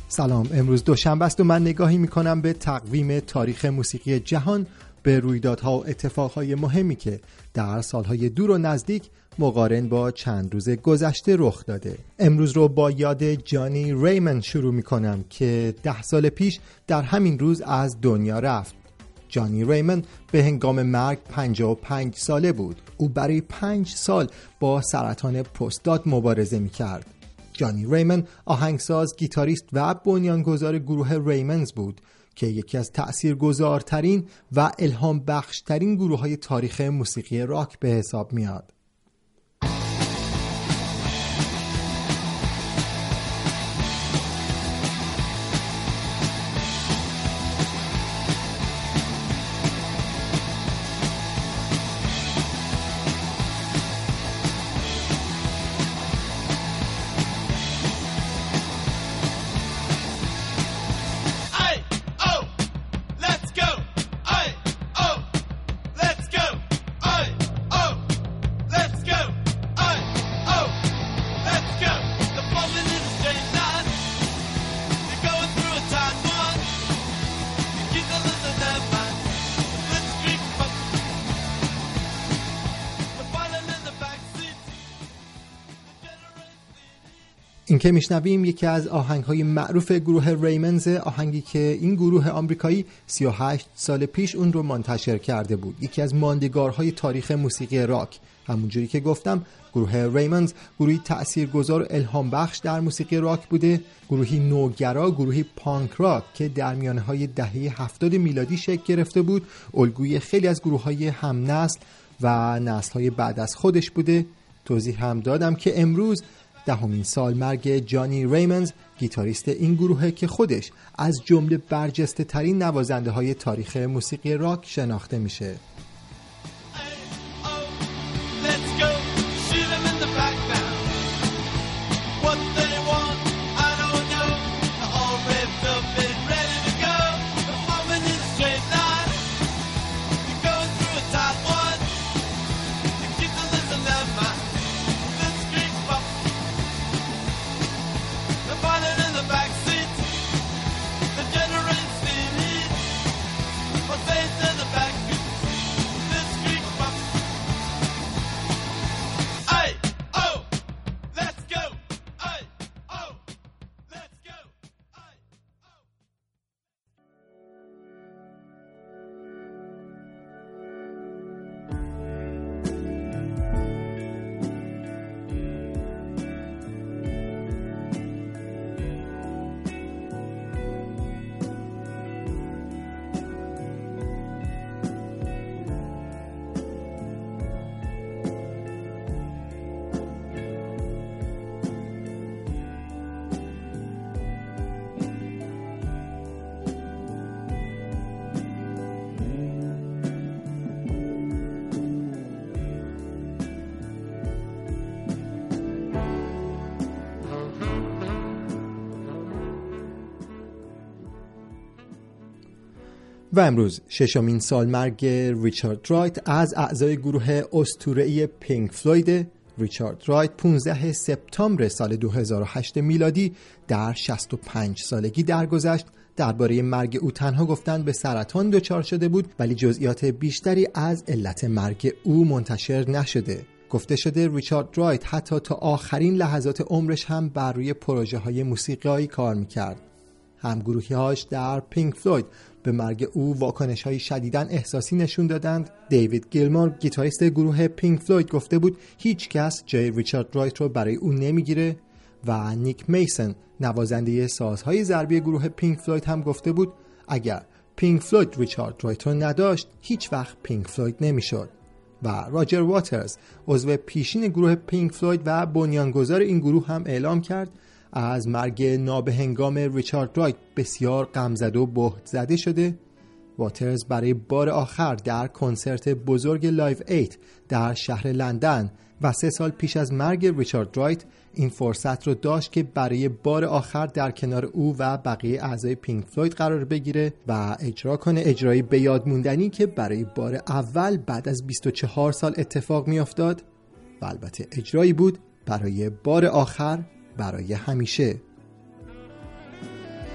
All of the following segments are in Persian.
سلام، امروز دوشنبه است و من نگاهی میکنم به تقویم تاریخ موسیقی جهان، به رویدادها و اتفاقهای مهمی که در سالهای دور و نزدیک مقارن با چند روز گذشته رخ داده. امروز رو با یاد جانی ریمن شروع میکنم که 10 سال پیش در همین روز از دنیا رفت. جانی ریمن به هنگام مرگ 55 ساله بود. او برای 5 سال با سرطان پروستات مبارزه میکرد. جانی ریمن آهنگساز، گیتاریست و بنیانگذار گروه ریمنز بود که یکی از تأثیرگذارترین و الهام بخشترین گروه‌های تاریخ موسیقی راک به حساب میاد. این که میشنویم یکی از آهنگ‌های معروف گروه ریمنز، آهنگی که این گروه آمریکایی 38 سال پیش اون رو منتشر کرده بود. یکی از ماندگارهای تاریخ موسیقی راک. همونجوری که گفتم، گروه ریمنز گروهی تأثیرگذار و الهام بخش در موسیقی راک بوده، گروهی نوگرا، گروهی پانک راک که در میانه‌های دهه 70 میلادی شکل گرفته بود، الگوی خیلی از گروه‌های هم نسل و نسل‌های بعد از خودش بوده. توضیح هم دادم که امروز 10مین سالمرگ جانی ریمنز، گیتاریست این گروه که خودش از جمله برجسته ترین نوازنده های تاریخ موسیقی راک شناخته میشه. و امروز 6مین سالمرگ ریچارد رایت از اعضای گروه اسطوره‌ای پینک فلوید. ریچارد رایت 15 سپتامبر سال 2008 میلادی در 65 سالگی درگذشت. درباره مرگ او تنها گفتن به سرطان دچار شده بود، ولی جزئیات بیشتری از علت مرگ او منتشر نشده. گفته شده ریچارد رایت حتی تا آخرین لحظات عمرش هم بر روی پروژه‌های موسیقایی کار می‌کرد. همگروهی‌هاش در پینک فلوید به مرگ او واکنش‌های شدیداً احساسی نشون دادند. دیوید گیلمور، گیتاریست گروه پینک فلوید، گفته بود هیچ کس جای ریچارد رایت رو برای او نمیگیره و نیک میسن، نوازنده سازهای ضربی گروه پینک فلوید، هم گفته بود اگر پینک فلوید ریچارد رایت رو نداشت هیچ وقت پینک فلوید نمیشد. و راجر واترز، عضو پیشین گروه پینک فلوید و بنیانگذار این گروه، هم اعلام کرد از مرگ نابهنگام ریچارد رایت بسیار غمزده و بهت زده شده. واترز برای بار آخر در کنسرت بزرگ لایو 8 در شهر لندن و 3 سال پیش از مرگ ریچارد رایت این فرصت رو داشت که برای بار آخر در کنار او و بقیه اعضای پینک فلوید قرار بگیره و اجرا کنه اجرایی به یاد موندنی که برای بار اول بعد از 24 سال اتفاق می افتاد و البته اجرایی بود برای بار آخر، برای همیشه.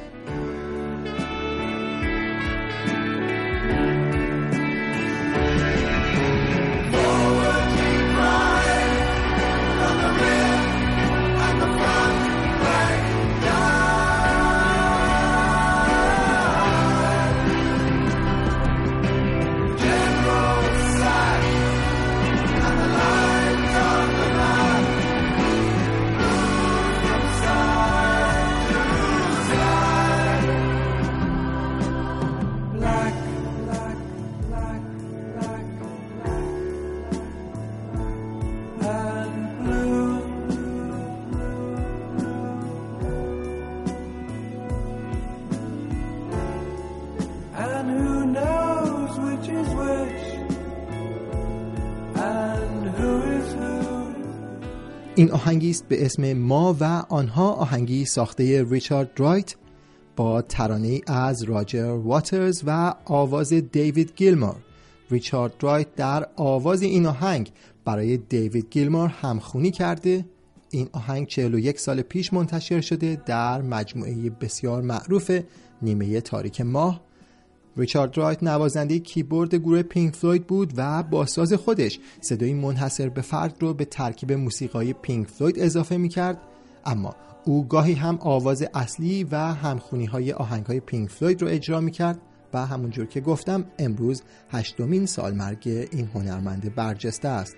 این آهنگی است به اسم ما و آنها، آهنگی ساخته ریچارد رایت با ترانه‌ای از راجر واترز و آواز دیوید گیلمور. ریچارد رایت در آواز این آهنگ برای دیوید گیلمور همخوانی کرده. این آهنگ 41 سال پیش منتشر شده در مجموعه بسیار معروف نیمه تاریک ماه. ریچارد رایت نوازنده کیبورد گروه پینک فلوید بود و با ساز خودش صدای منحصر به فرد رو به ترکیب موسیقایی پینک فلوید اضافه می‌کرد، اما او گاهی هم آواز اصلی و همخوانی‌های آهنگ‌های پینک فلوید رو اجرا می‌کرد و همونجور که گفتم امروز 8مین سالمرگ این هنرمند برجسته است.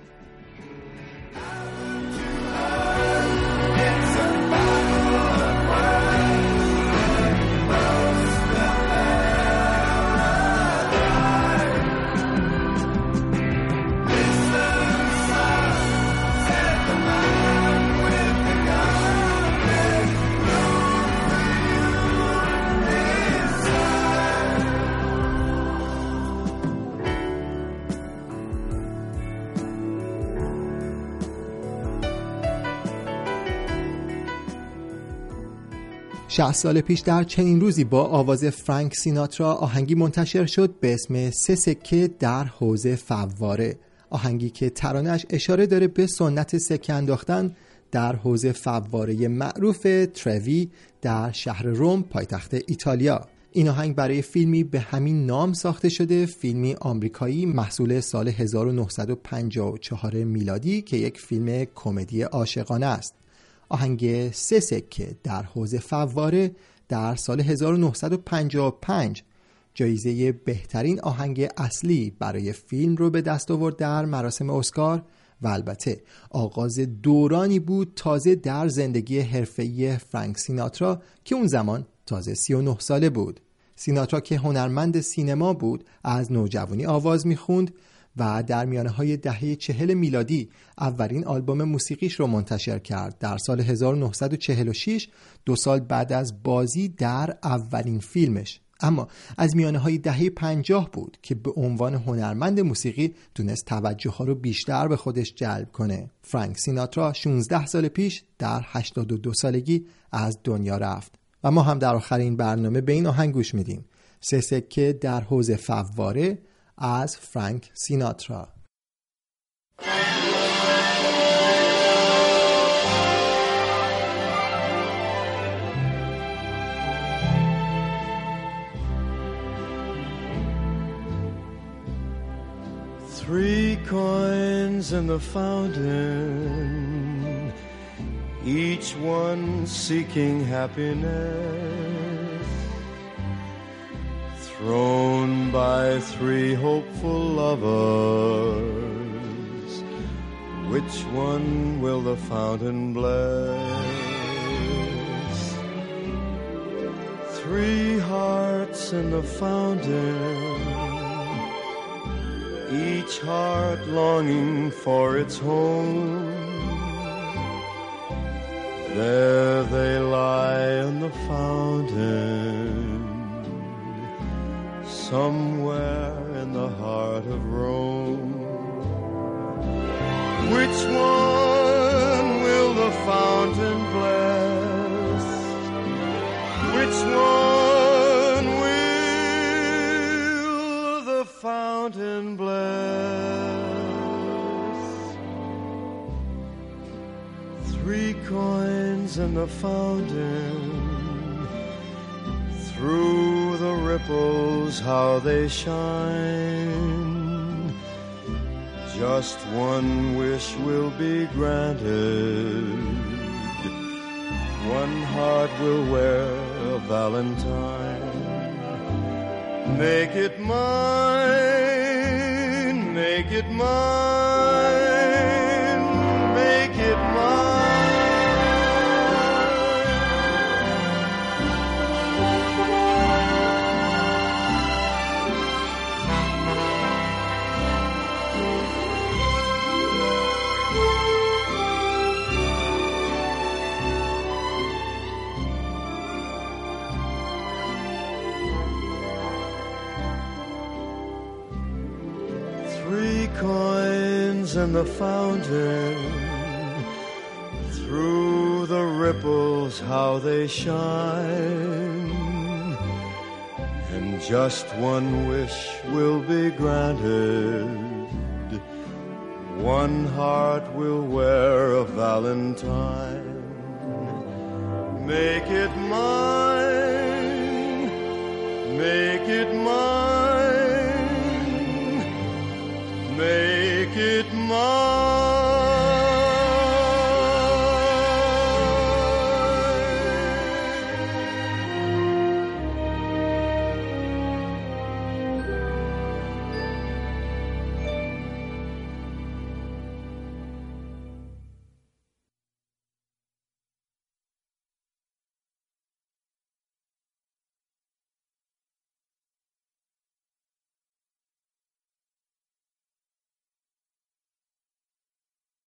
شصت سال پیش در چنین روزی با آواز فرانک سیناترا آهنگی منتشر شد به اسم 3 سکه در حوض فواره، آهنگی که ترانه‌اش اشاره داره به سنت سکه انداختن در حوض فواره معروف تروی در شهر روم پایتخت ایتالیا. این آهنگ برای فیلمی به همین نام ساخته شده، فیلمی آمریکایی محصول سال 1954 میلادی که یک فیلم کمدی عاشقانه است. آهنگ 3 سکه در حوض فواره در سال 1955 جایزه بهترین آهنگ اصلی برای فیلم رو به دست آورد در مراسم اسکار و البته آغاز دورانی بود تازه در زندگی حرفه‌ای فرانک سیناترا که اون زمان تازه 39 ساله بود. سیناترا که هنرمند سینما بود از نوجوانی آواز میخوند و در میانه‌های دهه 40 میلادی اولین آلبوم موسیقیش رو منتشر کرد. در سال 1946 2 سال بعد از بازی در اولین فیلمش. اما از میانه‌های دهه 50 بود که به عنوان هنرمند موسیقی تونست توجه ها رو بیشتر به خودش جلب کنه. فرانک سیناترا 16 سال پیش در 82 سالگی از دنیا رفت و ما هم در آخرین برنامه به این آهنگ گوش میدیم. 3 سکه در حوض فواره از فرانک سیناترا. Three coins in the fountain, each one seeking happiness, thrown by 3 hopeful lovers. Which one will the fountain bless? 3 hearts in the fountain, each heart longing for its home. There they lie in the fountain, somewhere in the heart of Rome. Which one will the fountain bless? Which one will the fountain bless? 3 coins in the fountain, through the ripples how they shine. Just one wish will be granted, one heart will wear a valentine. Make it mine, make it mine, make it mine. Coins in the fountain, ripples, how they shine, and just one wish will be granted. One heart will wear a valentine. Make it mine.